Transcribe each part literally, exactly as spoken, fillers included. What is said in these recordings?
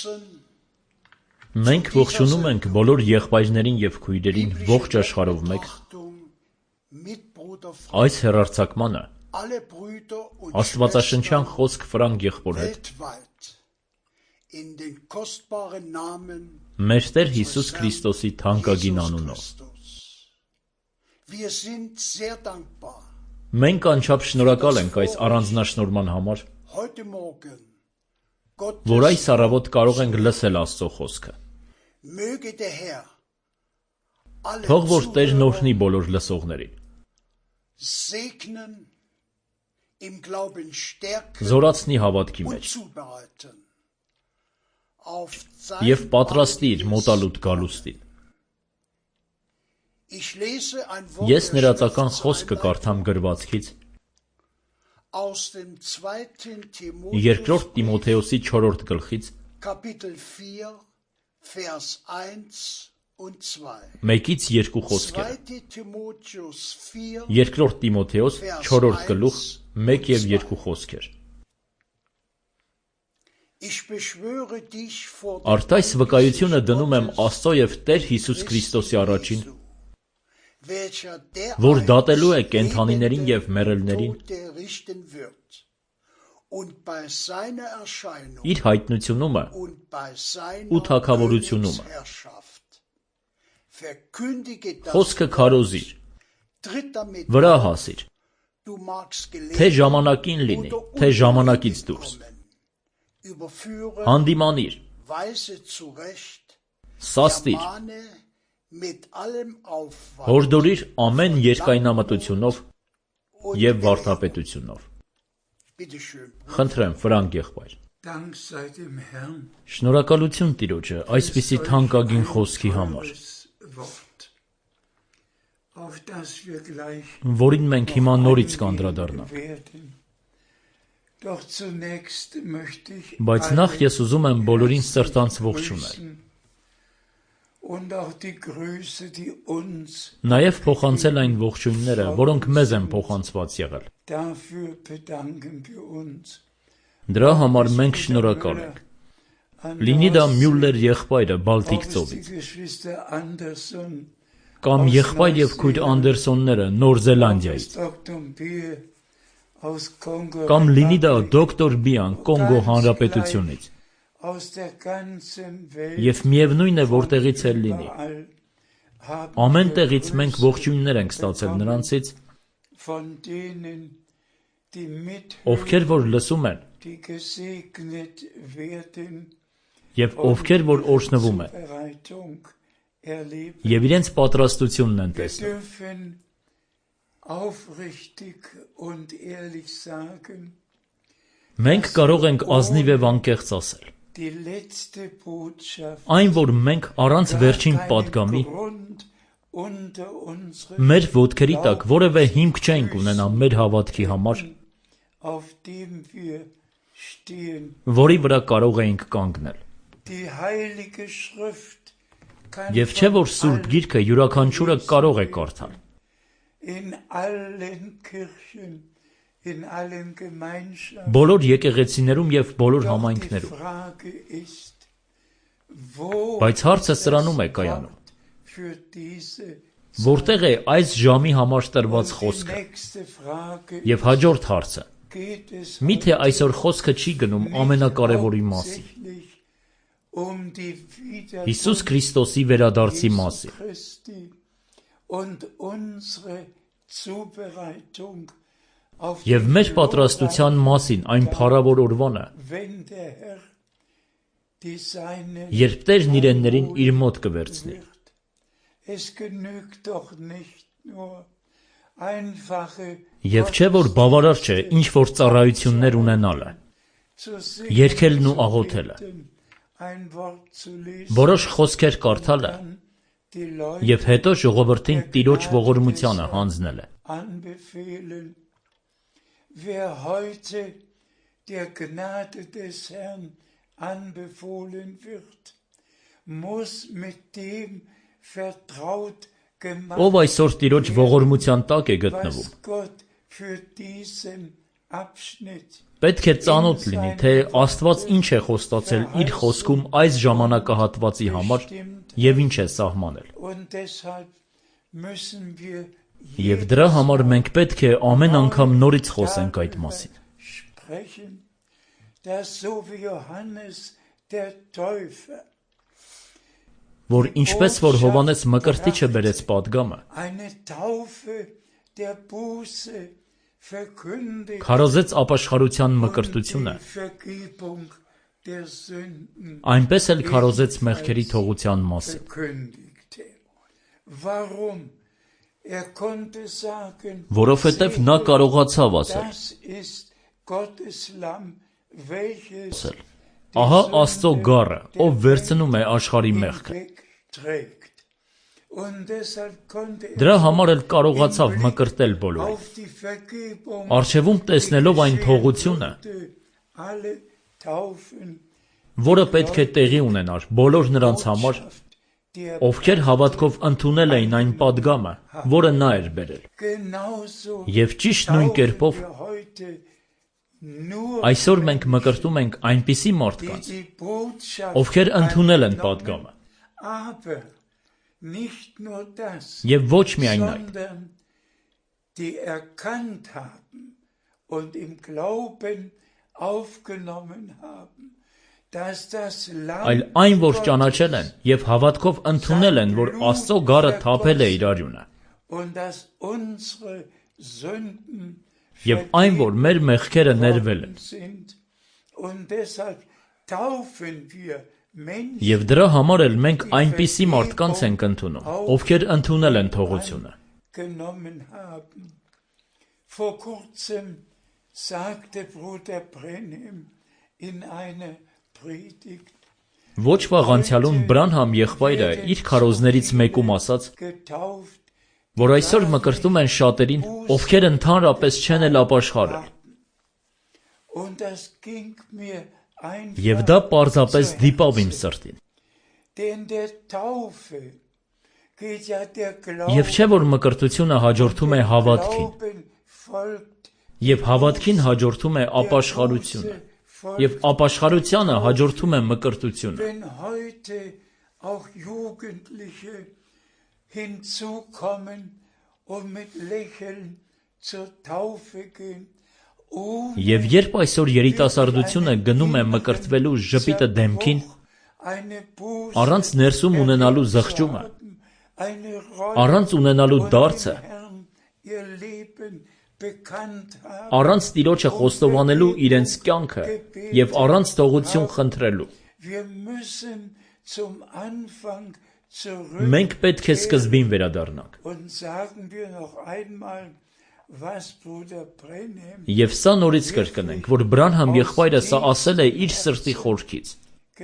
Մենք ողջունում ենք բոլոր եղբայրներին և քույրերին ողջ աշխարհով մեկ այս հեռարձակմանը աստվածաշնչյան խոսք Ֆրանկ եղբոր հետ մեր Տեր Հիսուս Քրիստոսի թանկագին անունով։ Մենք անչափ շնորհակալ ենք այս առանձնաշնորհման համար, որ այս առավոտ կարող ենք լսել Աստծո խոսքը։ Թող որ Տերն օրհնի բոլոր լսողներին, զորացնի հավատքի մեջ և պատրաստի իր մոտալուտ գալուստին։ Ես ներածական խոսքը կարդամ գրվածքից Երկրորդ Տիմոթեոսի չորրորդ գլխից մեկից երկու խոսքերը։ Երկրորդ Տիմոթեոս չորրորդ գլուխ մեկ և երկու խոսքեր։ Արդ այս վկայությունը դնում եմ Աստծո և Տեր Հիսուս Քրիստոսի առաջին, որ դատելու է կենդանիներին և մեռելներին իր հայտնությունումը ու թագավորությունումը։ Խոսքը քարոզիր, վրա հասիր, թե ժամանակին լինի, թե ժամանակից դուրս, հանդիմանիր, սաստիր, հորդորիր ամեն երկայնամտությունով և վարդապետությունով։ Խնդրեմ, Ֆրանկ եղբայր։ Շնորհակալություն Տիրոջը այսպիսի թանկագին խոսքի համար, որին մենք հիմա նորից կանդրադառնանք։ Բայց նախ ես ուզում եմ բոլորին սրտանց ողջունել, նաև փոխանցել այն ողջույնները, որոնք մեզ են փոխանցված եղել։ Դրա համար մենք շնորհակալ ենք։ Լինի դա Մյուլլեր եղբայրը Բալտիկ ծովից, կամ եղբայր և քույր Անդերսոնները Նոր Զելանդիայից, կամ լինի դա դոկտոր Բիան Կոնգո Հանրապետությունից, և միևնույն է որտեղից էլ լինի։ Ամեն տեղից մենք ողջույններ ենք ստացել նրանցից, ովքեր որ լսում են և ովքեր որ օրհնվում են և իրենց պատրաստությունն են տեսնում։ Մենք կարող ենք ազնիվ և անկեղծ ասել. այն, որ մենք առանց վերջին պատգամի մեր ոտքերի տակ որևէ հիմք չենք ունենա մեր հավատքի համար, որի վրա կարող էինք կանգնել։ Եվ չէ՞ որ Սուրբ Գիրքը յուրաքանչյուրը կարող է կարդալ։ Բոլոր եկեղեցիներում և բոլոր համայնքներում։ Բայց հարցը սրանում է կայանում. որտե՞ղ է այս ժամի համար տրված խոսքը։ Եվ հաջորդ հարցը. միթե այսօր խոսքը չի գնում ամենակարևորի մասին՝ Հիսուս Քրիստոսի վերադարձի մասին։ Եվ մեր պատրաստության մասին այն փառավոր օրվանը, երբ Տերն իրեններին իր մոտ կվերցնի։ Եվ չէ՞ որ բավարար չէ ինչ-որ ծառայություններ ունենալը, երգելն ու աղոթելը, որոշ խոսքեր կարդալը և հետո ժողովրդին Տիրոջ ողորմությանը հանձնելը։ Ով այսօր Տիրոջ ողորմության տակ է գտնվում, Պետք է ծանոթ լինի, թե Աստված ինչ է խոստացել իր խոսքում այս ժամանակահատվածի համար և ինչ է սահմանել։ Եվ դրա համար մենք պետք է ամեն անգամ նորից խոսենք այդ մասին։ Որ ինչպես որ Հովհաննես Մկրտիչը բերեց պատգամը, քարոզեց ապաշխարության մկրտությունը, այնպես էլ քարոզեց մեղքերի թողության մասին։ Որովհետև նա կարողացավ ասել. Ահա Աստծո գառը, ով վերցնում է աշխարհի մեղքը։ Դրա համար էլ կարողացավ մկրտել բոլորին։ Առջևում տեսնելով այն թողությունը, որը պետք է տեղի ունենար բոլոր նրանց համար, ովքեր հավատքով ընդունել էին այն պատգամը, որը նա էր բերել։ Եվ ճիշտ նույն կերպով այսօր մենք մկրտում ենք այնպիսի մարդկանց, ովքեր ընդունել են պատգամը։ Եվ ոչ միայն այդ, այլ այն, որ ճանաչել են և հավատքով ընդունել են, որ Աստծո գառը թափել է իր արյունը, և այն, որ մեր մեղքերը ներվել են։ Եվ դրա համար էլ մենք այնպիսի մարդկանց ենք ընդունում, ովքեր ընդունել են թողությունը։ Ոչ վաղ անցյալում Բրանհամ եղբայրը իր քարոզներից մեկում ասաց, որ այսօր մկրտում են շատերին, ովքեր ընդհանրապես չեն էլ ապաշխարել։ Եվ դա պարզապես դիպավ իմ սրտին։ Եվ չէ, որ մկրտությունը հաջորդում է հավատքին, և հավատքին հաջորդում է ապաշխարությունը, և ապաշխարությանը հաջորդում է մկրտությունը։ Եվ երբ այսօր երիտասարդությունը գնում է մկրտվելու ժպիտը դեմքին, առանց ներսում ունենալու զղջումը, առանց ունենալու դարձը, առանց Տիրոջը խոստովանելու իրենց կյանքը և առանց թողություն խնդրելու, մենք պետք է սկզբին վերադառնանք։ Եվ սա նորից կրկնենք, որ Բրանհամ եղբայրը սա ասել է իր սրտի խորքից։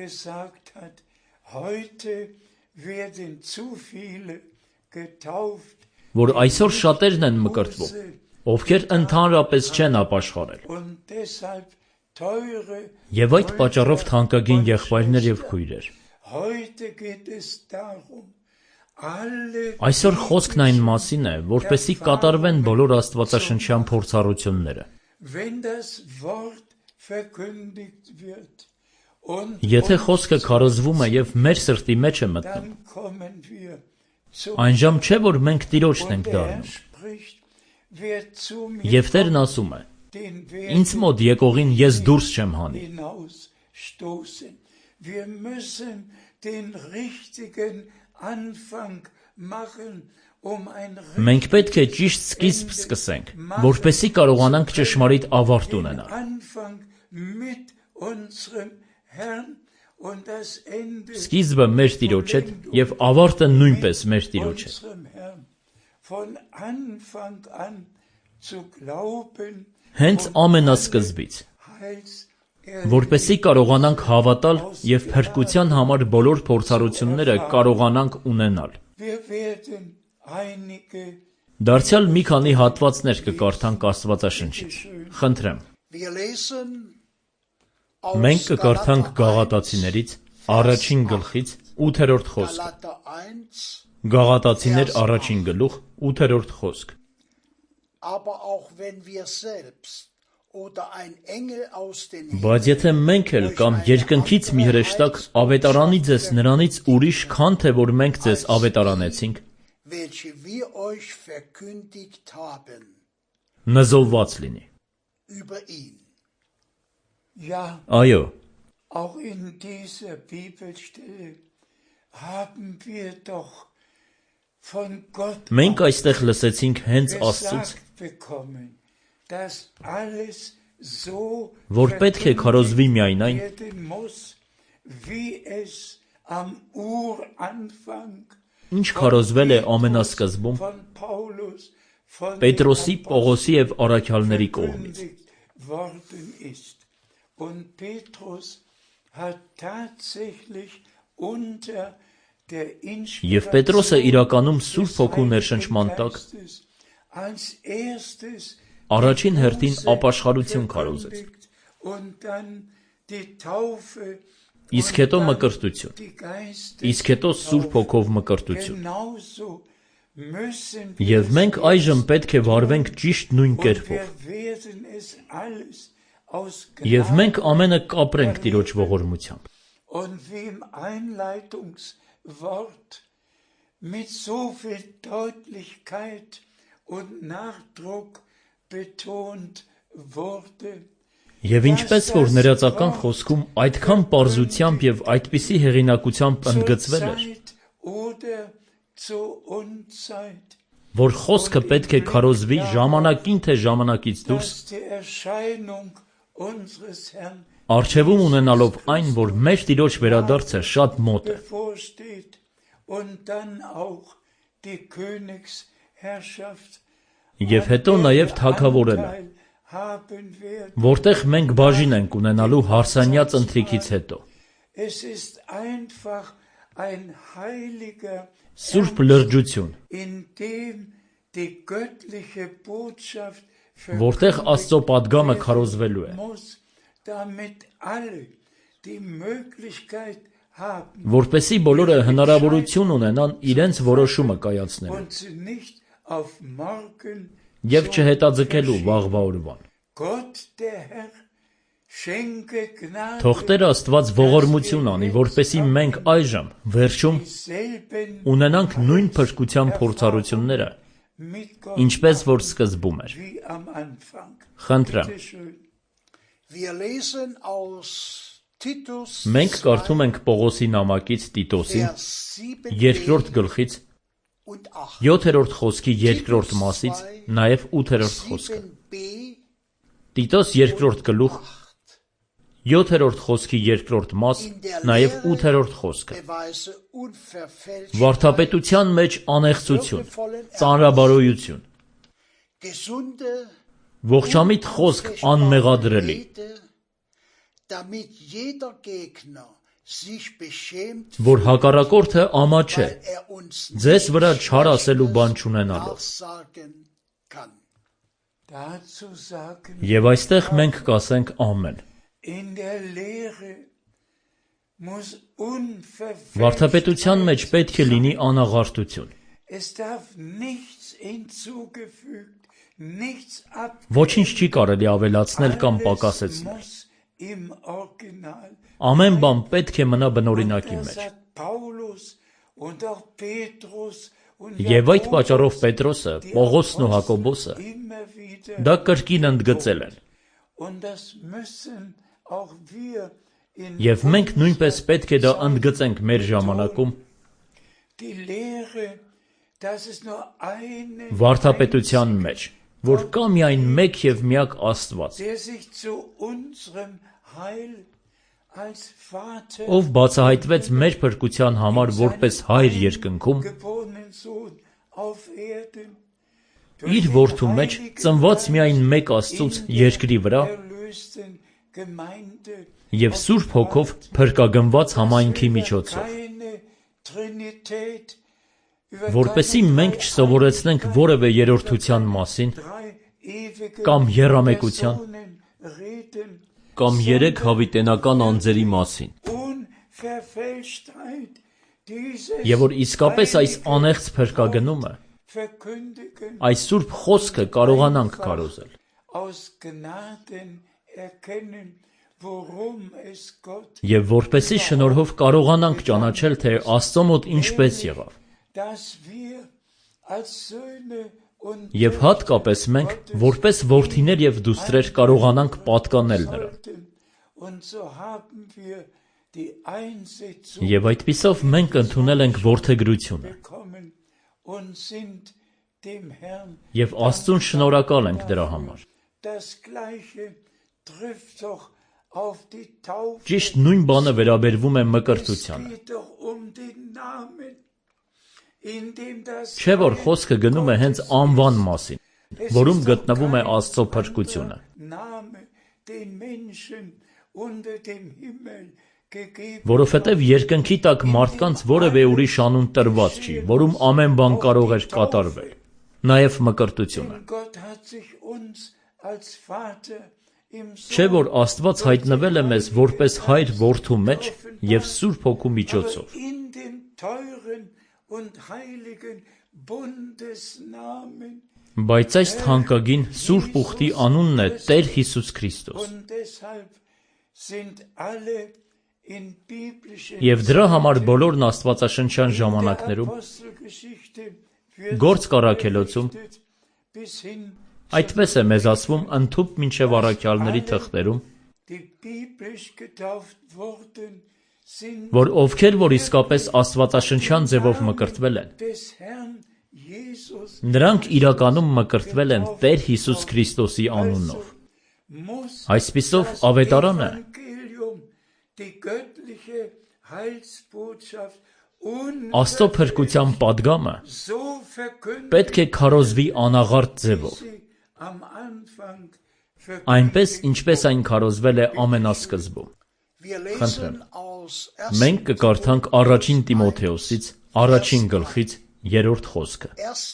Որ այսօր շատերն են մկրտվում, ովքեր ընդհանրապես չեն ապաշխարել։ Եվ այդ պատճառով թանկագին եղբայրներ և քույրեր, այսօր խոսքն այն մասին է, որպեսզի կատարվեն բոլոր աստվածաշնչյան փորձառությունները։ Եթե խոսքը քարոզվում է և մեր սրտի մեջ է մտնում, այնժամ չէ, որ մենք Տիրոջն ենք դառնում։ Եվ Տերն ասում է. ինձ մոտ եկողին ես դուրս չեմ հանի։ Մենք պետք է ճիշտ սկիզբ սկսենք, որպեսզի կարողանանք ճշմարիտ ավարտ ունենալ։ Սկիզբը մեր Տիրոջ հետ և ավարտը նույնպես մեր Տիրոջ հետ։ Հենց ամենասկզբից, որպեսզի կարողանանք հավատալ և փրկության համար բոլոր փորձառությունները կարողանանք ունենալ։ Դարձյալ մի քանի հատվածներ կկարդանք Աստվածաշնչից։ Խնդրեմ։ Մենք կկարդանք Գաղատացիներից առաջին գլխից ութերորդ խոսքը։ Գաղատացիներ առաջին գլուխ ութերորդ խոսք։ Բայց եթե մենք էլ կամ երկնքից մի հրեշտակ ավետարանի ձեզ նրանից ուրիշ, քան թե որ մենք ձեզ ավետարանեցինք, նզովված լինի։ Այո, մենք այստեղ լսեցինք հենց Աստծուց, որ պետք է քարոզվի միայն այն, ինչ քարոզվել է ամենասկզբում Պետրոսի, Պողոսի և առաքյալների կողմից։ Եվ Պետրոսը իրականում Սուրբ Հոգու ներշնչման տակ առաջին հերթին ապաշխարություն քարոզեց, իսկ հետո մկրտություն, իսկ հետո Սուրբ Հոգով մկրտություն։ Եվ մենք այժմ պետք է վարվենք ճիշտ նույն կերպով։ Եվ մենք ամենը կապրենք Տիրոջ ողորմությամբ։ Եվ ինչպես որ ներածական խոսքում այդքան պարզությամբ և այդպիսի հեղինակությամբ ընդգծվել էր, որ խոսքը պետք է քարոզվի ժամանակին թե ժամանակից դուրս, առջևում ունենալով այն, որ մեր Տիրոջ վերադարձը շատ մոտ է։ Եվ հետո նաև թագավորելը, որտեղ մենք բաժին ենք ունենալու հարսանյաց ընթրիքից հետո։ Սուրբ լրջություն, որտեղ Աստծո պատգամը քարոզվելու է, որպեսզի բոլորը հնարավորություն ունենան իրենց որոշումը կայացնելու և չհետաձգելու վաղվա օրվան։ Թող Տեր Աստված ողորմություն անի, որպեսզի մենք այժմ, վերջում, ունենանք նույն փրկության փորձառությունները, ինչպես որ սկզբում էր։ Խնդրեմ։ Մենք կարդում ենք Պողոսի նամակից Տիտոսին, երկրորդ գլխից, յոթերորդ խոսքի երկրորդ մասից, նաև ութերորդ խոսքը։ Տիտոս երկրորդ գլուխ, յոթերորդ խոսքի երկրորդ մաս, նաև ութերորդ խոսքը։ Վարդապետության մեջ անեղծություն, ծանրաբարոյություն, ողջամիտ խոսք անմեղադրելի, որ հակառակորդը ամաչե, ձեզ վրա չար ասելու բան չունենալով։ Եվ այստեղ մենք կասենք ամեն։ Վարդապետության մեջ պետք է լինի անաղարտություն։ Ոչինչ չի կարելի ավելացնել կամ պակասեցնել։ Ամեն բան պետք է մնա բնօրինակի մեջ։ Եվ այդ պատճառով Պետրոսը, Պողոսն ու Հակոբոսը դա կրկին ընդգծել են։ Եվ մենք նույնպես պետք է դա ընդգծենք մեր ժամանակում վարդապետության մեջ, որ կա միայն մեկ և միակ Աստված, ով բացահայտվեց մեր փրկության համար որպես Հայր երկնքում, իր որդու մեջ ծնված միայն մեկ Աստծուց երկրի վրա և Սուրբ Հոգով փրկագնված համայնքի միջոցով, որպեսզի մենք չսովորեցնենք որևէ երրորդության մասին կամ եռամեկության կամ երեք հավիտենական անձերի մասին, և որ իսկապես այս անեղծ փրկագնումը, այս Սուրբ Խոսքը կարողանանք քարոզել։ Եվ որպեսզի շնորհով կարողանանք ճանաչել, թե Աստծո մոտ ինչպես եղավ։ Եվ հատկապես մենք, որպես որդիներ և դուստրեր, կարողանանք պատկանել նրան։ Եվ այդպիսով մենք ընդունել ենք որդեգրությունը։ Եվ Աստծուն շնորհակալ ենք դրա համար։ Ճիշտ նույն բանը վերաբերվում է մկրտությանը։ Չէ՞ որ խոսքը գնում է հենց անվան մասին, որում գտնվում է Աստծո փրկությունը։ Որովհետև երկնքի տակ մարդկանց որևէ ուրիշ անուն տրված չի, որում ամեն բան կարող էր կատարվել, նաև մկրտությունը։ Չէ՞ որ Աստված հայտնվել է մեզ որպես հայր որդու մեջ և Սուրբ Հոգու միջոցով։ Բայց այս թանկագին Սուրբ Ուխտի անունն է Տեր Հիսուս Քրիստոս։ Եվ դրա համար բոլորն աստվածաշնչյան ժամանակներում, Գործք առաքելոցում, այդպես է մեզ ասվում ընդհուպ մինչև առաքյալների թղթերում, որ ովքեր որ իսկապես աստվածաշնչյան ձևով մկրտվել են, նրանք իրականում մկրտվել են Տեր Հիսուս Քրիստոսի անունով։ Այսպիսով ավետարանը Աստծո փրկության պատգամը պետք է քարոզվի անաղարտ ձևով, այնպես, ինչպես այն քարոզվել է ամենասկզբում։ Խնդրեմ, մենք կկարդանք առաջին Տիմոթեոսից, առաջին գլխից, երրորդ խոսքը։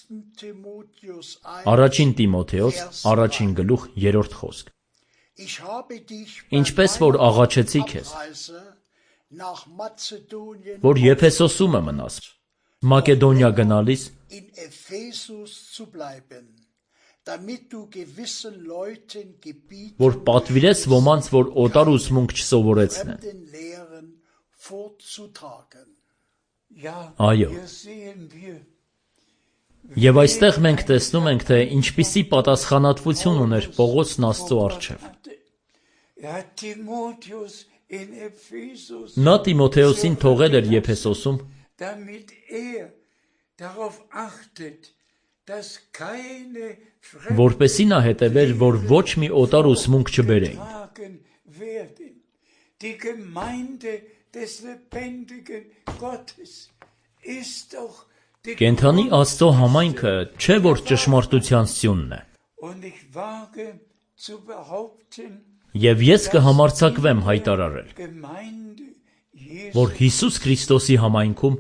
Առաջին Տիմոթեոս, առաջին գլուխ, երրորդ խոսք։ Ինչպես որ աղաչեցի քեզ, որ Եփեսոսում մնաս, Մակեդոնիա գնալիս, որ պատվիրես ոմանց, որ օտար ուսմունք չսովորեցնեն։ Այո։ Եվ այստեղ մենք տեսնում ենք, թե ինչպիսի պատասխանատվություն ուներ Պողոսն Աստծո առջև։ Նա Տիմոթեոսին թողել էր Եփեսոսում, որպեսզի նա հետևեր, որ ոչ մի օտար ուսմունք չբերեին։ Կենդանի Աստծո համայնքը չէ՞ որ ճշմարտության սյունն է։ Եվ ես կհամարձակվեմ հայտարարել, որ Հիսուս Քրիստոսի համայնքում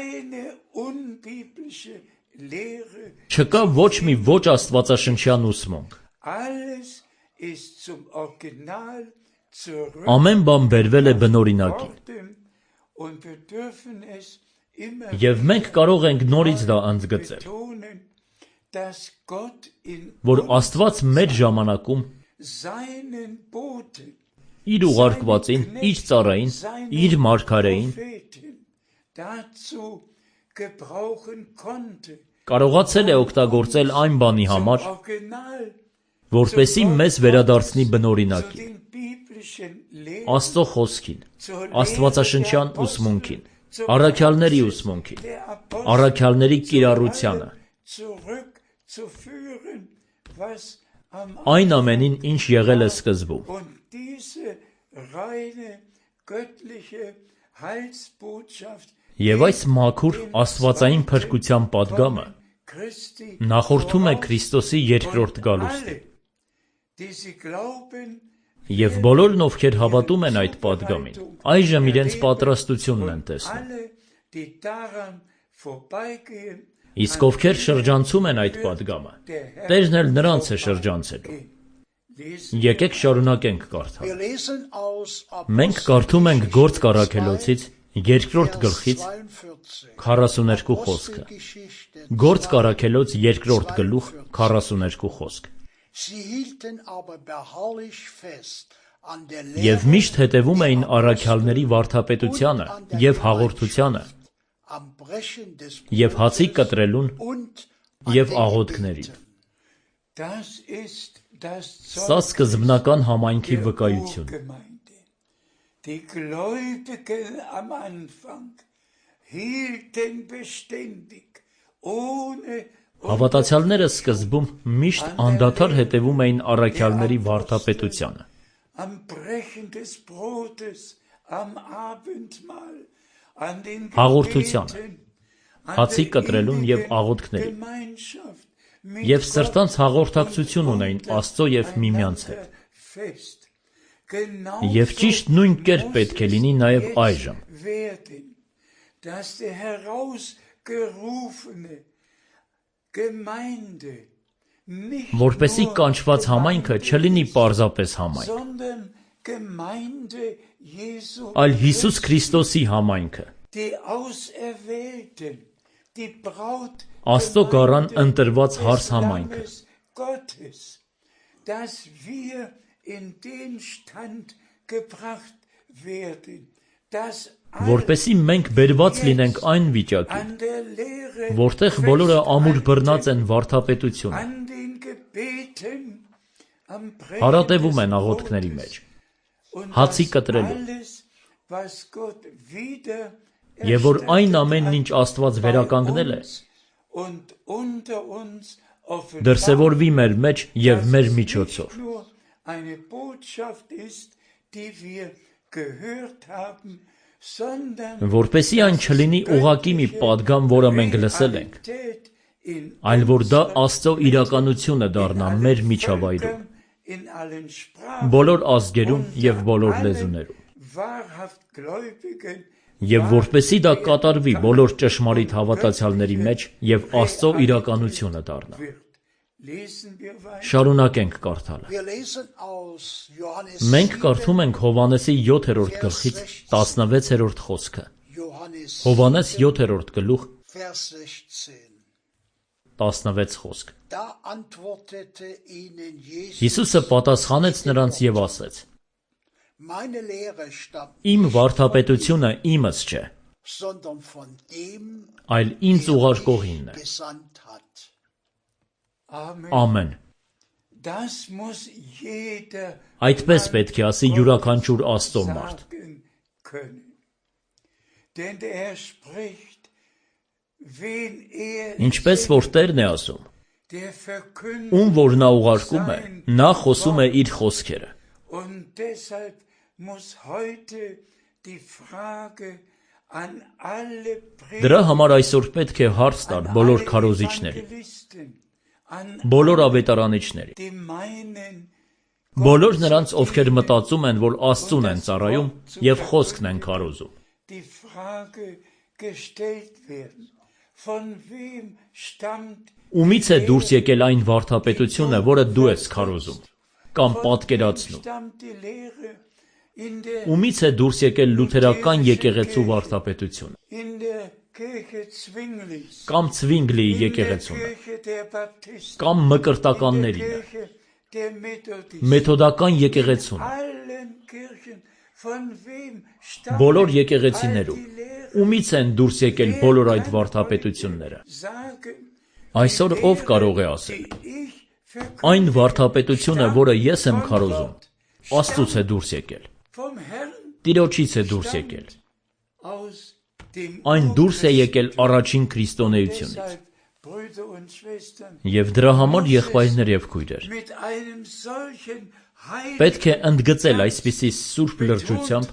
չկա ոչ մի ոչ աստվածաշնչյան ուսմունք։ Ամեն բան բերվել է բնօրինակի։ Եվ մենք կարող ենք նորից դա ընդգծել, որ Աստված մեր ժամանակում իր ուղարկվածին, իր ծառային, իր մարգարեին կարողացել է օգտագործել այն բանի համար, որպեսզի մեզ վերադարձնի բնօրինակին, Աստծո խոսքին, աստվածաշնչյան ուսմունքին, առաքյալների ուսմունքին, առաքյալների կիրառությանը, այն ամենին, ինչ եղել է սկզբում։ Եվ այս մաքուր աստվածային փրկության պատգամը նախորդում է Քրիստոսի երկրորդ գալուստին։ Եվ բոլորն, ովքեր հավատում են այդ պատգամին, այժմ իրենց պատրաստությունն են տեսնում։ Իսկ ովքեր շրջանցում են այդ պատգամը, Տերն էլ նրանց է շրջանցելու։ Եկեք շարունակենք կարդալ։ Մենք կարդում ենք Գործք առաքելոցից, երկրորդ գլխից, քառասուներկու խոսքը։ Գործք առաքելոց, երկրորդ գլուխ, քառասուներկու խոսք։ Եվ միշտ հետևում էին առաքյալների վարդապետությանը և հաղորդությանը, և հացի կտրելուն և աղոթքներին։ Սա սկզբնական համայնքի վկայությունն է։ Հավատացյալները սկզբում միշտ անդադար հետևում էին առաքյալների վարդապետությանը, հաղորդությանը, հացի կտրելուն և աղոթքներին, և սրտանց հաղորդակցություն ունեին Աստծո և միմյանց հետ։ Եվ ճիշտ նույն կերպ պետք է լինի նաև այժմ։ Որպեսզի կանչված համայնքը չլինի պարզապես համայնք, այլ Հիսուս Քրիստոսի համայնքը, Աստծո գառան ընտրված հարս համայնքը, որպեսզի մենք բերված լինենք այն վիճակին, որտեղ բոլորը ամուր բռնած են վարդապետությունը, հարատևում են աղոթքների մեջ, հացի կտրելուն, և որ այն ամենն, ինչ Աստված վերականգնել է, դրսևորվի մեր մեջ և մեր միջոցով։ Որպեսզի այն չլինի ուղղակի մի պատգամ, որը մենք լսել ենք, այլ որ դա Աստծո իրականությունը դառնա մեր միջավայրում, բոլոր ազգերում և բոլոր լեզուներում, և որպեսզի դա կատարվի բոլոր ճշմարիտ հավատացյալների մեջ և Աստծո իրականությունը դառնա։ Շարունակենք կարդալը։ Մենք կարդում ենք Հովհաննեսի յոթերորդ գլխից տասնվեցերորդ խոսքը։ Հովհաննես յոթերորդ գլուխ տասնվեց խոսք։ Հիսուսը պատասխանեց նրանց և ասեց. Իմ վարդապետությունը իմս չէ, այլ ինձ ուղարկողինն է։ Ամեն։ Այդպես պետք է ասի յուրաքանչյուր Աստծո մարդ։ Ինչպես որ Տերն է ասում, ում որ նա ուղարկում է, նա խոսում է իր խոսքերը։ Դրա համար այսօր պետք է հարց տալ բոլոր քարոզիչներին, բոլոր ավետարանիչներին, բոլոր նրանց, ովքեր մտածում են, որ Աստծուն են ծառայում և խոսքն են քարոզում։ Ումից է դուրս եկել այն վարդապետությունը, որը դու ես քարոզում կամ պատկերացնում։ Ումից է դուրս եկել լութերական եկեղեցու վարդապետությունը, կամ Ցվինգլիի եկեղեցությունը, կամ մկրտականներինը, մեթոդական եկեղեցուն, բոլոր եկեղեցիներում, ումից են դուրս եկել բոլոր այդ վարդապետությունները։ Այսօր ով կարող է ասել. այն վարդապետությունը, որը ես եմ քարոզում, Աստծուց է դուրս եկել, Տիրոջից է դուրս եկել, այն դուրս է եկել առաջին քրիստոնեությունից։ Եվ դրա համար, եղբայրներ և քույրեր, պետք է ընդգծել այսպիսի սուրբ լրջությամբ,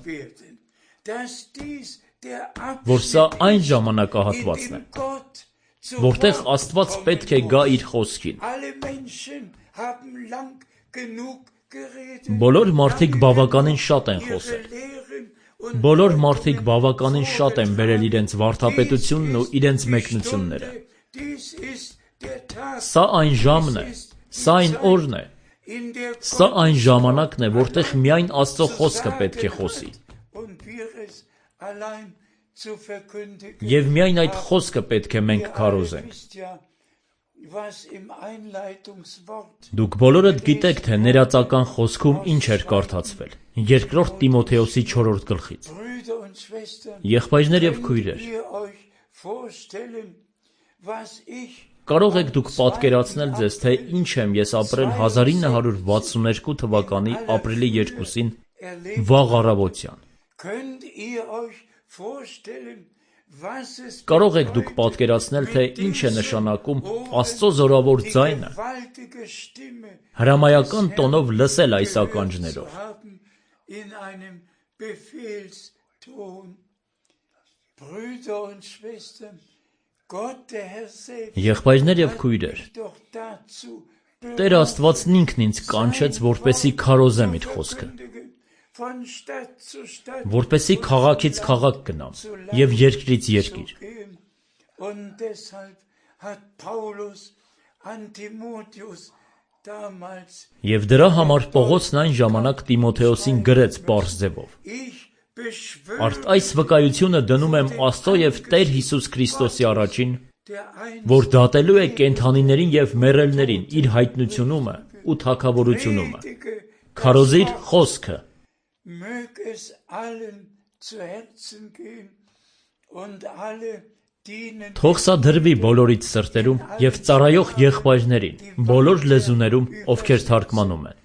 որ սա այն ժամանակահատվածն է, որտեղ Աստված պետք է գա իր խոսքին։ Բոլոր մարդիկ բավականին շատ են խոսել, բոլոր մարդիկ բավականին շատ են բերել իրենց վարդապետությունն ու իրենց մեկնությունները։ Սա այն ժամն է, սա այն օրն է, սա այն ժամանակն է, որտեղ միայն Աստծո խոսքը պետք է խոսի։ Եվ միայն այդ խոսքը պետք է մենք քարոզենք։ Դուք բոլորդ գիտեք, թե ներածական խոսքում ինչ էր կարդացվել, երկրորդ Տիմոթեոսի չորրորդ գլխից։ Եղբայրներ եւ քույրեր, կարող եք դուք պատկերացնել ձեզ, թե ինչ եմ ես ապրել հազար ինը հարյուր վաթսունութ թվականի ապրիլի երկուսին վաղ առավոտյան։ Կարող եք դուք պատկերացնել, թե ինչ է նշանակում Աստծո զորավոր ձայնը հրամայական տոնով լսել այս ականջներով։ Եղբայրներ եւ քույրեր, Տեր Աստվածն ինքն ինձ կանչեց, որպեսզի քարոզեմ իր խոսքը, որպեսզի քաղաքից քաղաք գնամ եւ երկրից երկիր։ Եվ դրա համար Պողոսն այն ժամանակ Տիմոթեոսին գրեց պարզ ձևով. Արդ այս վկայությունը դնում եմ Աստծո եւ Տեր Հիսուս Քրիստոսի առաջին, որ դատելու է կենդանիներին եւ մեռելներին իր հայտնությունումը ու թագավորությունումը։ Քարոզիր խոսքը։ Թող սա դրվի բոլորից սրտերում եւ ծառայող եղբայրներին, բոլոր լեզուներում, ովքեր թարգմանում են։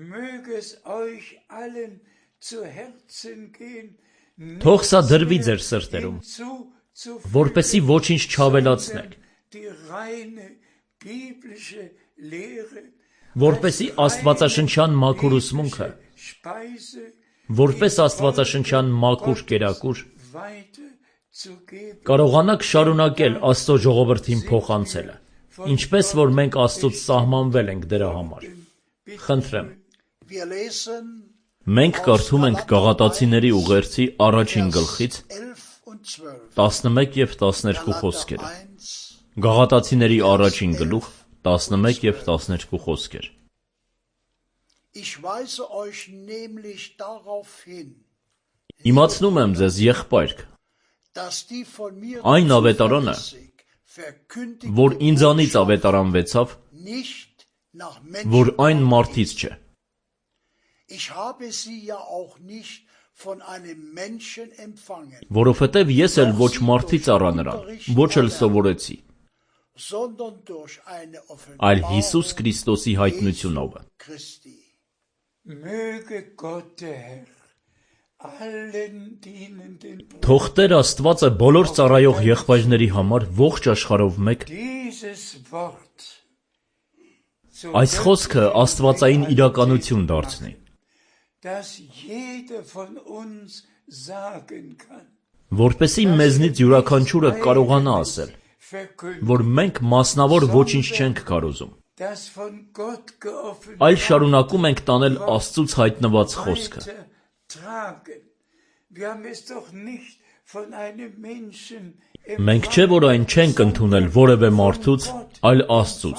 Թող սա դրվի ձեր սրտերում, որպեսզի ոչինչ չավելացնեք, որպեսզի աստվածաշնչյան մաքուր ուսմունքը, որպես աստվածաշնչյան մաքուր կերակուր, կարողանաք շարունակել Աստծո ժողովրդին փոխանցելը, ինչպես որ մենք Աստծուց սահմանվել ենք դրա համար։ Խնդրեմ։ Մենք կարդում ենք Գաղատացիների ուղերձի առաջին գլխից տասնմեկ եւ տասներկու խոսքերը։ Գաղատացիների առաջին գլուխ տասնմեկ եւ տասներկու խոսքեր։ Իմացնում եմ ձեզ, եղբայրք, այն ավետարանը, որ ինձանից ավետարանվեցավ, որ այն մարդից չէ։ Որովհետև ես էլ ոչ մարդից առա նրան, ոչ էլ սովորեցի, այլ Հիսուս Քրիստոսի հայտնությունով։ Թող Տեր Աստվածը բոլոր ծառայող եղբայրների համար ողջ աշխարհով մեկ այս խոսքը աստվածային իրականություն դարձնի, որպեսզի մեզնից յուրաքանչյուրը կարողանա ասել, որ մենք մասնավոր ոչինչ չենք քարոզում, այլ շարունակում ենք տանել Աստծուց հայտնված խոսքը։ Մենք չէ, որ այն չենք ընդունել որևէ մարդուց, այլ Աստծուց,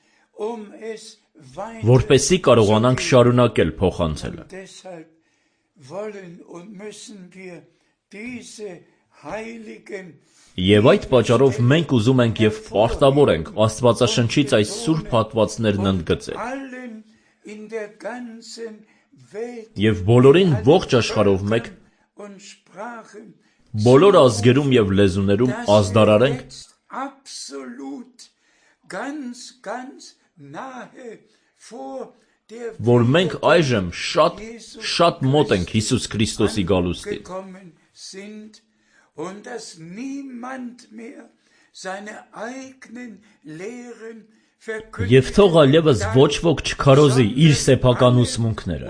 որպեսզի կարողանանք շարունակել փոխանցելը։ Եվ այդ պատճառով մենք ուզում ենք եւ պարտավոր ենք Աստվածաշնչից այս սուրբ հատվածներն ընդգծել եւ բոլորին ողջ աշխարհով մեկ բոլոր ազգերում եւ լեզուներում ազդարարենք, որ մենք այժմ շատ, շատ մոտ ենք Հիսուս Քրիստոսի գալուստին։ Եվ թող այլևս ոչ ոք չքարոզի իր սեփական ուսմունքները,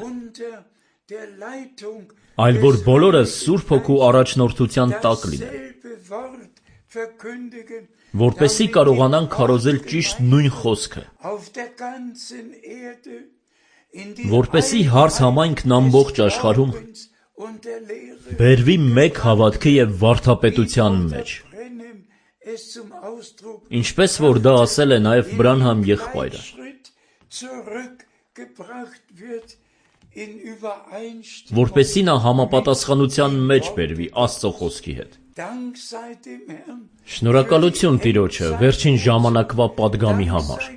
այլ որ բոլորը Սուրբ Հոգու առաջնորդության տակ լինեն, որպեսզի կարողանան քարոզել ճիշտ նույն խոսքը, որպեսզի հարց համայնքն ամբողջ աշխարհում բերվի մեկ հավատքի եւ վարդապետության մեջ, ինչպես որ դա ասել է նաև Բրանհամ եղբայրը, որպեսզի նա համապատասխանության մեջ բերվի Աստծո խոսքի հետ։ Շնորհակալություն Տիրոջը վերջին ժամանակվա պատգամի համար։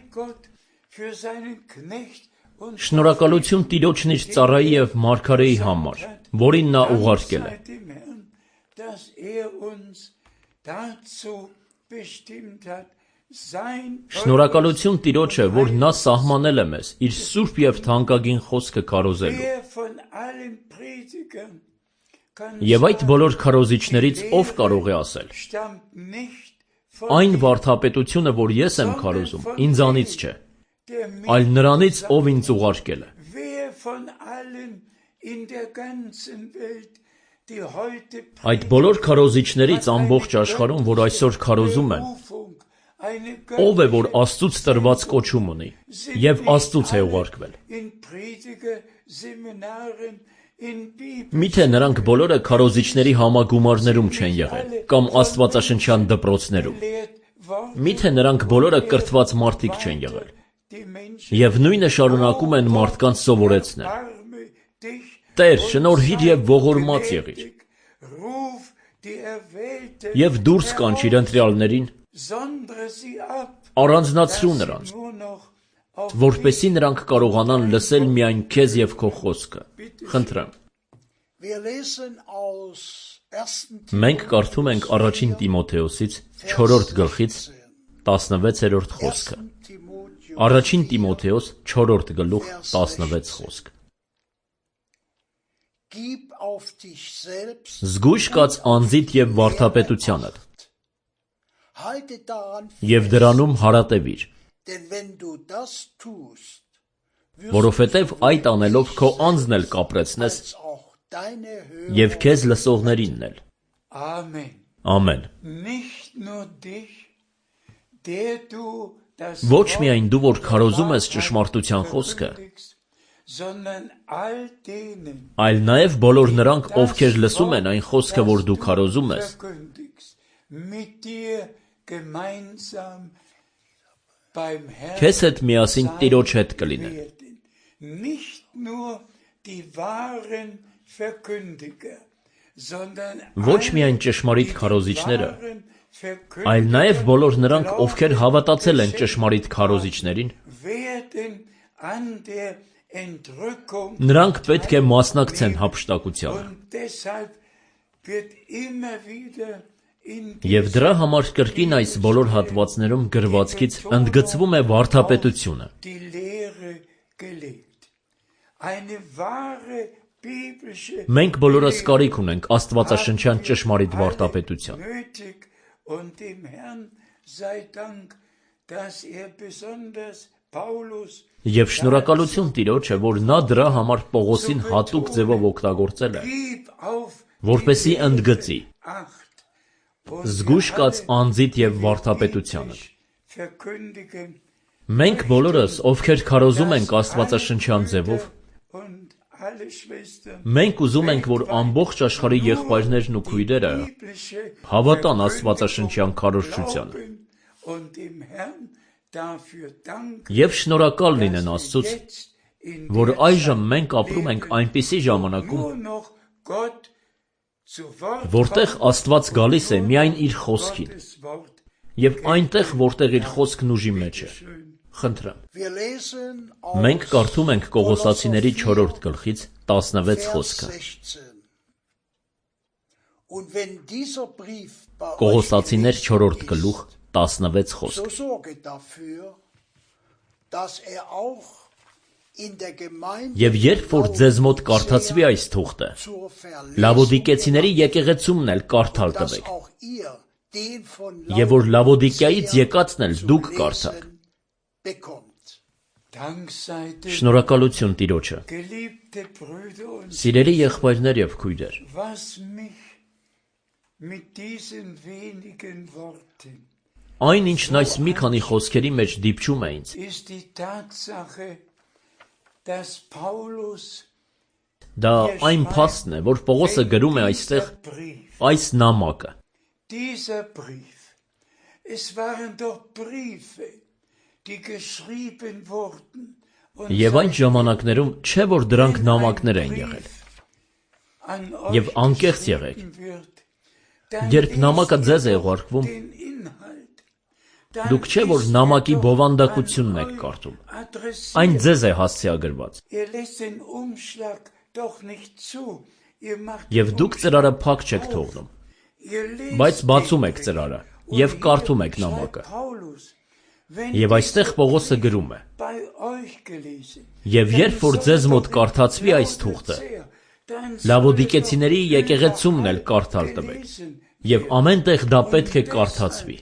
Շնորհակալություն Տիրոջն իր ծառայի և մարգարեի համար, որին նա ուղարկել է։ Շնորհակալություն Տիրոջը, որ նա սահմանել է մեզ իր սուրբ և թանկագին խոսքը քարոզելու։ Եվ այդ բոլոր քարոզիչներից ով կարող է ասել. այն վարդապետությունը, որ ես եմ քարոզում, ինձանից չէ, այլ նրանից, ով ինձ ուղարկել է։ Այդ բոլոր քարոզիչներից ամբողջ աշխարհում, որ այսօր քարոզում են, ով է, որ Աստծուց տրված կոչում ունի և Աստծուց է ուղարկվել։ Միթե նրանք բոլորը քարոզիչների համագումարներում չեն եղել կամ աստվածաշնչյան դպրոցներում։ Միթե նրանք բոլորը կրթված մարդիկ չեն եղել և նույնը շարունակում են մարդկանց սովորեցնել։ Տեր, շնորհիր և ողորմած եղիր և դուրս կանչիր ընտրյալներին, առանձնացրու նրանց, որպեսզի նրանք կարողանան լսել միայն քեզ և քո խոսքը։ Խնդրեմ։ Մենք կարդում ենք առաջին Տիմոթեոսից չորրորդ գլխից տասնվեցերորդ խոսքը։ Առաջին Տիմոթեոս չորրորդ գլուխ տասնվեց խոսք։ Զգույշ կաց անձիդ և վարդապետությանդ, և դրանում հարատևիր, որովհետև այդ անելով քո անձն էլ կապրեցնես և քեզ լսողներինն էլ։ Ամեն։ Ոչ միայն դու, որ քարոզում ես ճշմարտության խոսքը, այլ նաև բոլոր նրանք, ովքեր լսում են այն խոսքը, որ դու քարոզում ես, քեզ հետ միասին Տիրոջ հետ կլինեն։ Ոչ միայն ճշմարիտ քարոզիչները, այլ նաև բոլոր նրանք, ովքեր հավատացել են ճշմարիտ քարոզիչներին, նրանք պետք է մասնակցեն հափշտակությանը։ Եվ դրա համար կրկին այս բոլոր հատվածներում գրվածքից ընդգծվում է վարդապետությունը։ Մենք բոլորս կարիք ունենք աստվածաշնչյան ճշմարիտ վարդապետության։ Եվ շնորհակալություն Տիրոջը, որ նա դրա համար Պողոսին հատուկ ձևով օգտագործել է, որպեսզի ընդգծի. զգույշ կաց անձիդ և վարդապետությանդ։ Մենք բոլորս, ովքեր քարոզում ենք աստվածաշնչյան ձևով, մենք ուզում ենք, որ ամբողջ աշխարհի եղբայրներն ու քույրերը հավատան աստվածաշնչյան քարոզչությանը և շնորհակալ լինեն Աստծուց, որ այժմ մենք ապրում ենք այնպիսի ժամանակում, որտեղ Աստված գալիս է միայն իր խոսքին և այնտեղ, որտեղ իր խոսքն ուժի մեջ է։ Խնդրեմ։ Մենք կարդում ենք Կողոսացիների չորրորդ գլխից տասնվեց խոսքը։ Կողոսացիներ չորրորդ գլուխ տասնվեց խոսք։ Եվ երբ որ ձեզ մոտ կարդացվի այս թուղթը, Լավոդիկեցիների եկեղեցումն էլ կարդալ տվեք, և որ Լավոդիկիայից եկածն էլ դուք կարդաք։ Շնորհակալություն Տիրոջը։ Սիրելի եղբայրներ և քույրեր, այն, ինչն այս մի քանի խոսքերի մեջ դիպչում է ինձ, դա այն փաստն է, որ Պողոսը գրում է այստեղ այս նամակը։ Եվ այն ժամանակներում չէ, որ դրանք նամակներ են եղել։ Եվ անկեղծ եղեք, Երբ նամակը ձեզ է ուղարկվում, դուք չէ որ նամակի բովանդակությունն եք կարդում, այն ձեզ է հասցեագրված, և դուք ծրարը փակ չեք թողնում, բայց բացում եք ծրարը և կարդում եք նամակը, և այստեղ Պողոսը գրում է. «Եվ երբ որ ձեզ մոտ կարդացվի այս թուղթը, Լավոդիկեցիների եկեղեցումն էլ կարդալ տվեք, և ամեն տեղ դա պետք է կարդացվի»։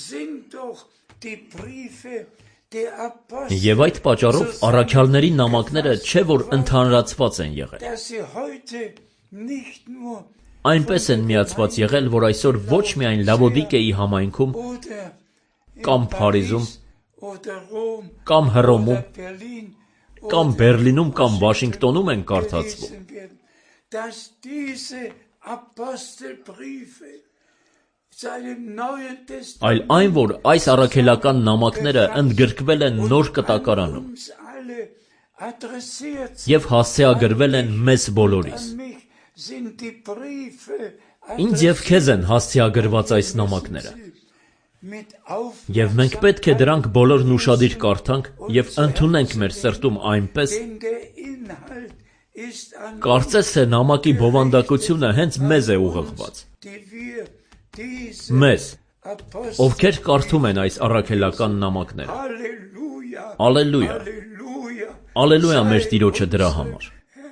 Եվ այդ պատճառով առաքյալների նամակները չէ որ ընդհանրացված են եղել։ Այնպես են միացված եղել, որ այսօր ոչ միայն Լավոդիկեի համայնքում, կամ Փարիզում, կամ Հռոմում, կամ Բերլինում, կամ Վաշինգտոնում են կարդացվում, այլ այն, որ այս առաքելական նամակները ընդգրկվել են նոր կտակարանում և հասցեագրվել են մեզ բոլորիս։ Ինձ և քեզ են հասցեագրված այս նամակները, և մենք պետք է դրանք բոլորն ուշադիր կարդանք և ընդունենք մեր սրտում այնպես, կարծես թե նամակի բովանդակությունը հենց մեզ է ուղղված, մեզ, ովքեր կարդում են այս առաքելական նամակները։ Ալելույա, ալելույա մեր Տիրոջը դրա համար։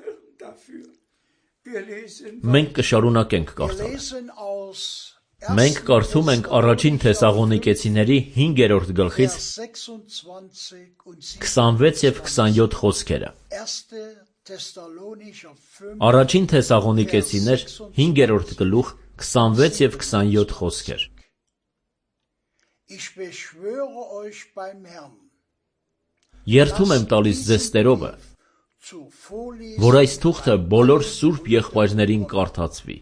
Մենք կշարունակենք կարդալ։ Մենք կարդում ենք առաջին Թեսաղոնիկեցիների հինգերորդ գլխից քսանվեց և քսանյոթ խոսքերը։ Առաջին Թեսաղոնիկեցիներ հինգերորդ գլուխ քսանվեց և քսանյոթ խոսքեր։ Երդում եմ տալիս ձեզ Տերովը, որ այս թուղթը բոլոր սուրբ եղբայրներին կարդացվի։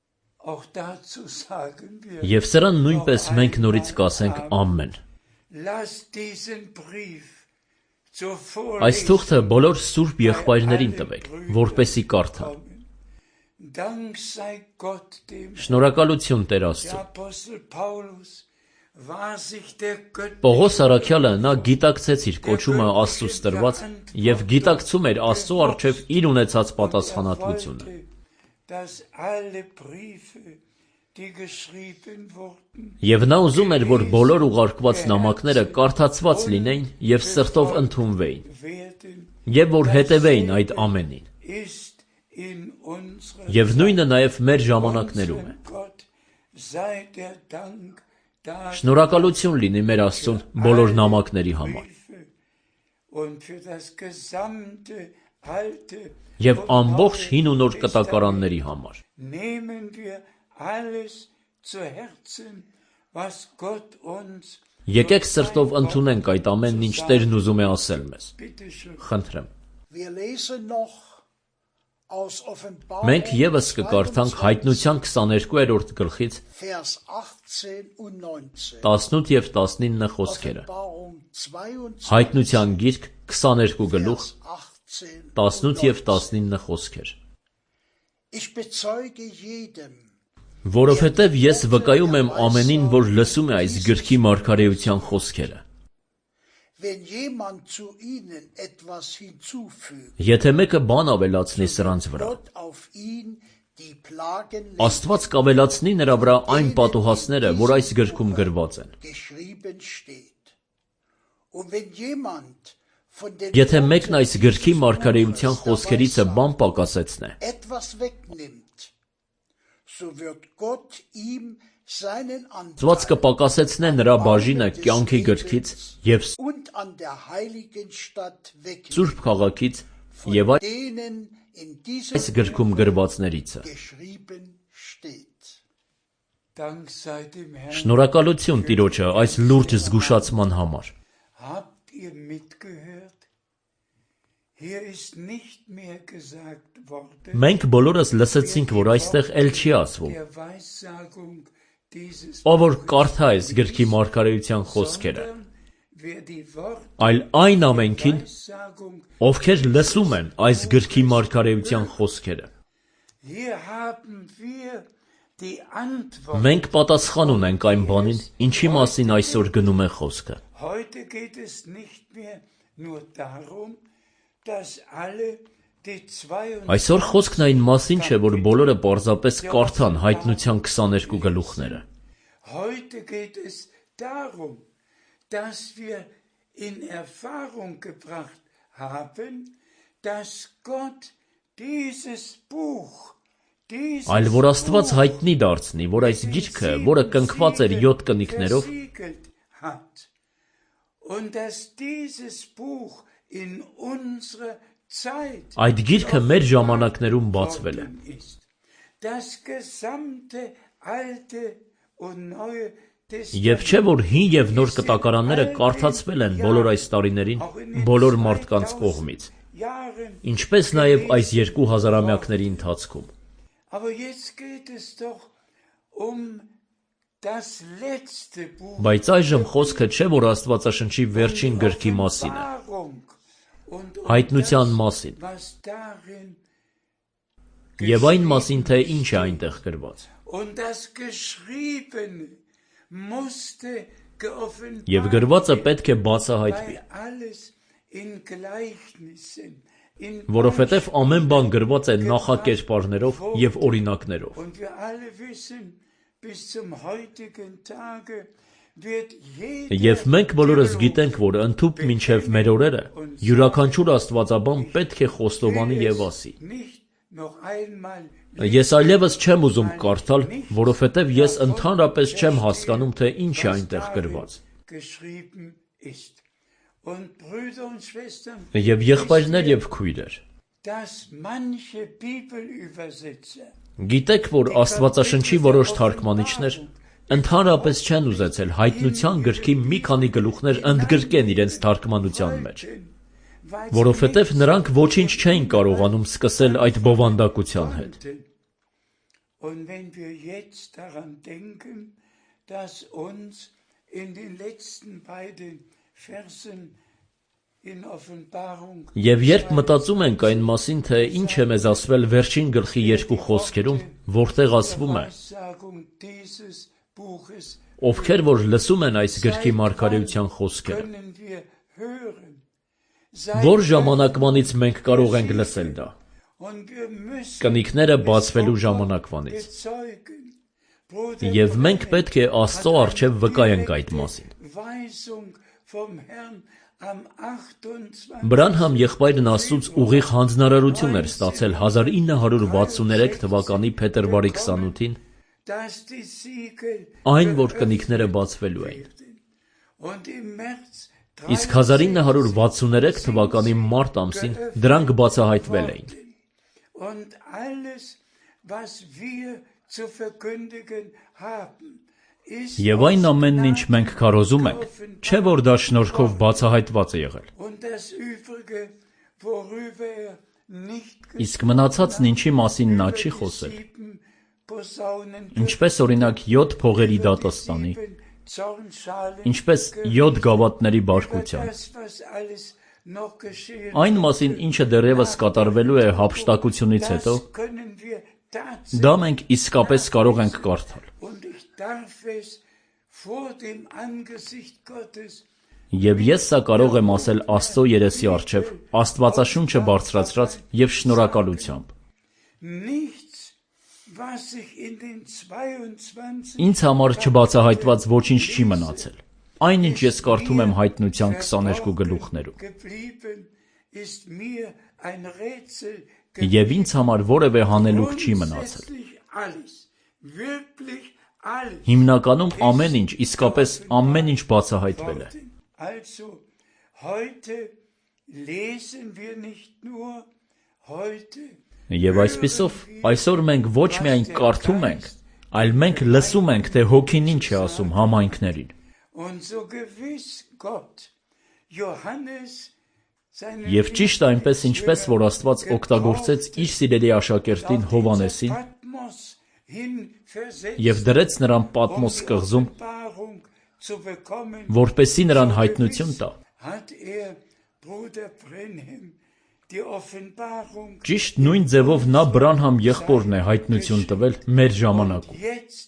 Եվ սրան նույնպես մենք նորից կասենք ամեն։ Այս թուղթը բոլոր սուրբ եղբայրներին տվեք, որպեսզի կարդան։ Շնորհակալություն Տեր Աստծու։ Պողոս առաքյալը նա գիտակցեց իր կոչումը Աստծուց տրված և գիտակցում էր Աստծու առջև իր ունեցած պատասխանատվությունը։ Եվ նա ուզում էր, որ բոլոր ուղարկված նամակները կարդացված լինեին և սրտով ընդունվեին, և որ հետևեին այդ ամենին։ Եվ նույնը նաև մեր ժամանակներում է։ Շնորհակալություն լինի մեր Աստծուն բոլոր նամակների համար։ Եվ ամբողջ հին ու նոր կտակարանների համար։ Եկեք սրտով ընդունենք այդ ամենն, ինչ Տերն ուզում է ասել մեզ։ Խնդրեմ։ Մենք ևս կկարդանք Հայտնության քսաներկուերորդ գլխից տասնութ և տասնինը խոսքերը։ Հայտնության գիրք քսաներկու գլուխ տասնութ և տասնինը խոսքեր։ Որովհետև ես վկայում եմ ամենին, որ լսում է այս գրքի մարգարեության խոսքերը։ Եթե մեկը բան ավելացնի սրանց վրա, Աստված կավելացնի նրա վրա այն պատուհասները, որ այս գրքում գրված են։ Եթե մեկն այս գրքի մարգարեության խոսքերիցը բան պակասեցնե, Աստված կպակասեցնե նրա բաժինը կյանքի գրքից և Սուրբ քաղաքից և այս գրքում գրվածներիցը։ Շնորհակալություն Տիրոջը այս լուրջ զգուշացման համար։ Մենք բոլորս լսեցինք, որ այստեղ էլ չի ասվում. «Ով որ կարդա այս գրքի մարգարեության խոսքերը», այլ այն ամենքին, ովքեր լսում են այս գրքի մարգարեության խոսքերը։ Մենք պատասխան ունենք այն բանին, ինչի մասին այսօր գնում է խոսքը։ Այսօր խոսքն այն մասին չէ, որ բոլորը պարզապես կարդան Հայտնության քսաներկու գլուխները։ Այլ որ Աստված հայտնի դարձնի, որ այս գիրքը, որը կնքված էր յոթ կնիկներով, այդ գիրքը մեր ժամանակներում բացվել է։ Եվ չէ, որ հին և նոր կտակարանները կարդացվել են բոլոր այս տարիներին, բոլոր մարդկանց կողմից, ինչպես նաև այս երկու հազարամյակների ընթացքում։ Բայց այժմ խոսքը չէ, որ Աստվածաշնչի վերջին գրքի մասին է, Հայտնության մասին, և այն մասին, թե ինչ է այնտեղ գրված։ Եվ գրվածը պետք է բացահայտվի, որովհետև ամեն բան գրված է նախակերպարներով և օրինակներով։ Եվ մենք բոլորս գիտենք, որ ընդհուպ մինչև մեր օրերը յուրաքանչյուր աստվածաբան պետք է խոստովանի և ասի։ Ես այլևս չեմ ուզում կարդալ, որովհետև ես ընդհանրապես չեմ հասկանում, թե ինչ է այնտեղ գրված։ Եվ եղբայրներ և քույրեր, գիտեք, որ Աստվածաշնչի որոշ թարգմանիչներ ընդհանրապես չեն ուզեցել Հայտնության գրքի մի քանի գլուխներ ընդգրկեն իրենց թարգմանության մեջ, որովհետև նրանք ոչինչ չէին կարողանում սկսել այդ բովանդակության հետ։ Եվ երբ մտածում ենք այն մասին, թե ինչ է մեզ ասվել վերջին գլխի երկու խոսքերում, որտեղ ասվում է. ովքեր որ լսում են այս գրքի մարգարեության խոսքերը, որ ժամանակվանից մենք կարող ենք լսել դա, կնիկները բացվելու ժամանակվանից, և մենք պետք է Աստծո առջև վկայենք այդ մասին։ Բրանհամ եղբայրն Աստծուց ուղիղ հանձնարարություն էր ստացել հազար ինը հարյուր վաթսունութ թվականի փետրվարի քսանութին, այն, որ կնիկները բացվելու էին, իսկ հազար ինը հարյուր վաթսունութ թվականի մարտ ամսին դրանք բացահայտվել էին։ Եվ այն ամենն, ինչ մենք քարոզում ենք, չէ, որ դա շնորհքով բացահայտված է եղել։ Իսկ մնացածն ինչի մասին նա չի խոսել, ինչպես օրինակ յոթ փողերի դատաստանի, ինչպես յոթ գավաթների բարկության, այն մասին, ինչը դեռևս կատարվելու է հափշտակությունից հետո, դա մենք իսկապես կարող ենք կարդալ։ Եվ ես սա կարող եմ ասել Աստծո երեսի առջև, Աստվածաշունչը բարձրացրած և շնորհակալությամբ։ Ինձ համար չբացահայտված ոչինչ չի մնացել, այն ինչ ես կարդում եմ Հայտնության քսաներկու գլուխներում։ Եվ ինձ համար որևէ հանելուկ չի մնացել։ Հիմնականում ամեն ինչ, իսկապես ամեն ինչ բացահայտվել է։ Եվ այսպիսով, այսօր մենք ոչ միայն կարդում ենք, այլ մենք լսում ենք, թե Հոգին ինչ է ասում համայնքներին։ Եվ ճիշտ այնպես, ինչպես որ Աստված օգտագործեց իր սիրելի աշակերտին Հովհաննեսին և դրեց նրան Պատմոս կղզում, որպեսզի նրան հայտնություն տա, Ճիշտ նույն ձևով նա Բրանհամ եղբորն է հայտնություն տվել մեր ժամանակում։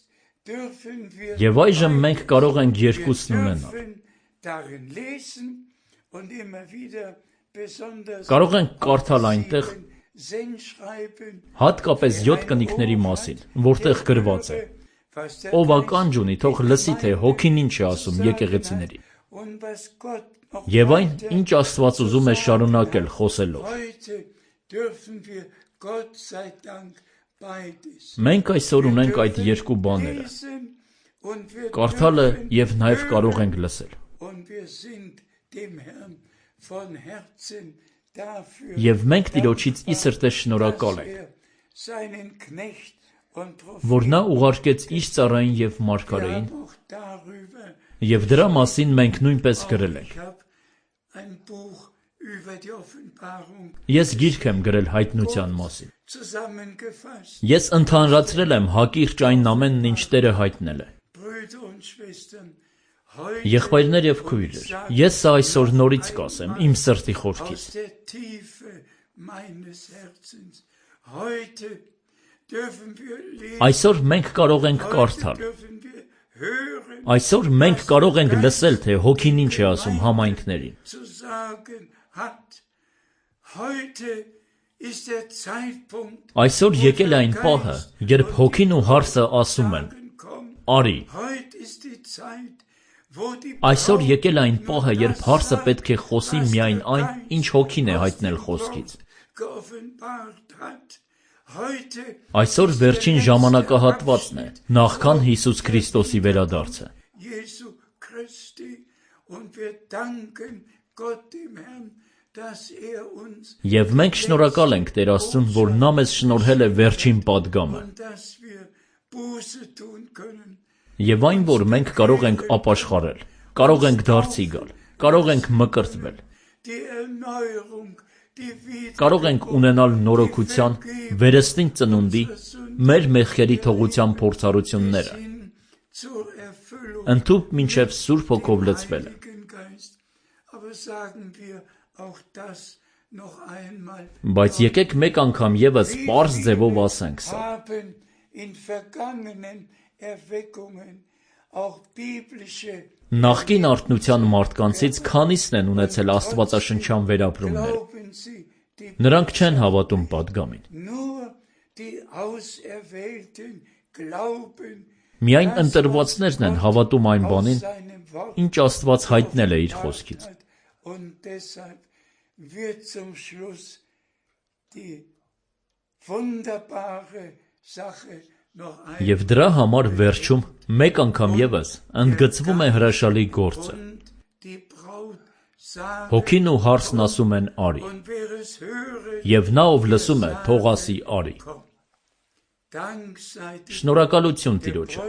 Եվ այժմ մենք կարող ենք երկուսն ունենալ։ Կարող ենք կարդալ այնտեղ հատկապես յոթ կնիկների մասին, որտեղ գրված է. ով ականջ ունի, թող լսի, թե հոգին ինչ է ասում եկեղեցիներին։ Եվ այն, ինչ Աստված ուզում է շարունակել խոսելով։ Մենք այսօր ունենք այդ երկու բաները՝ կարդալը և նաև կարող ենք լսել։ Եվ մենք Տիրոջից ի սրտե շնորհակալ ենք, որ նա ուղարկեց իր ծառային և մարգարեին, և դրա մասին մենք նույնպես գրել ենք։ Ես գիրք եմ գրել հայտնության մասին։ Ես ընդհանրացրել եմ հակիրճ այն ամենն, ինչ Տերը հայտնել է։ Եղբայրներ և քույրեր, ես սա այսօր նորից կասեմ իմ սրտի խորքից։ Այսօր մենք կարող ենք կարդալ։ Այսօր մենք կարող ենք լսել, թե հոգին ինչ է ասում համայնքներին։ Այսօր եկել է այն պահը, երբ հոգին ու հարսը ասում են. արի։ Այսօր եկել է այն պահը, երբ հարսը պետք է խոսի միայն այն, ինչ հոգին է հայտնել խոսքից։ Այսօր վերջին ժամանակահատվածն է, նախքան Հիսուս Քրիստոսի վերադարձը։ Եվ մենք շնորհակալ ենք Տեր Աստծուն, որ նա մեզ շնորհել է վերջին պատգամը։ Եվ այն, որ մենք կարող ենք ապաշխարել, կարող ենք դարձի գալ, կարող ենք մկրտվել, կարող ենք ունենալ նորոգության, վերստին ծնունդի, մեր մեղքերի թողության փորձառությունները, ընդհուպ մինչև Սուրբ Հոգով լցվելը։ Բայց եկեք մեկ անգամ ևս պարզ ձևով ասենք սա։ Նախկին արթնության մարդկանցից քանիսն են ունեցել աստվածաշնչյան վերապրումներ։ Նրանք չեն հավատում պատգամին։ Միայն ընտրվածներն են հավատում այն բանին, ինչ Աստված հայտնել է իր խոսքից։ Եվ դրա համար վերջում մեկ անգամ ևս ընդգծվում է հրաշալի գործը։ Հոգին ու հարսն ասում են արի, և նա, ով լսում է, թող ասի արի։ Շնորհակալություն Տիրոջը։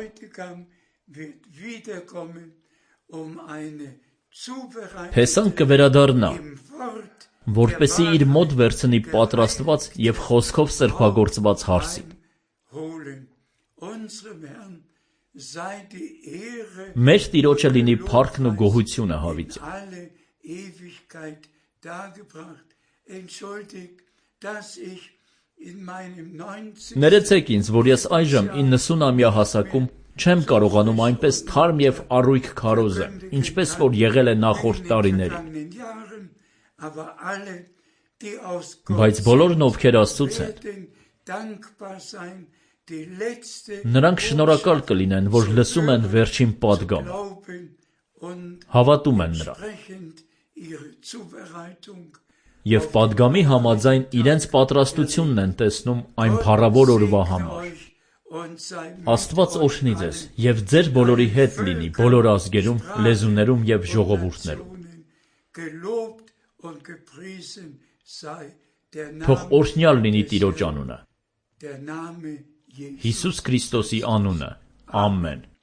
Փեսան կվերադառնա, որպեսզի իր մոտ վերցնի պատրաստված և խոսքով սրբագործված հարսին։ Մեր Տիրոջը լինի փառքն ու գոհությունը հավիտյան։ Ներեցեք ինձ, որ ես այժմ իննսունամյա հասակում չեմ կարողանում այնպես թարմ և առույգ քարոզեմ, ինչպես որ եղել է նախորդ տարիներին։ Բայց բոլորն, ովքեր Աստծուց են, նրանք շնորհակալ կլինեն, որ լսում են վերջին պատգամը, հավատում են նրան, և պատգամի համաձայն իրենց պատրաստությունն են տեսնում այն փառավոր օրվա համար։ Աստված օրհնի ձեզ և ձեր բոլորի հետ լինի բոլոր ազգերում, լեզուներում և ժողովուրդներում։ Թող օրհնյալ լինի Տիրոջ անունը, Հիսուս Քրիստոսի անունը, ամեն։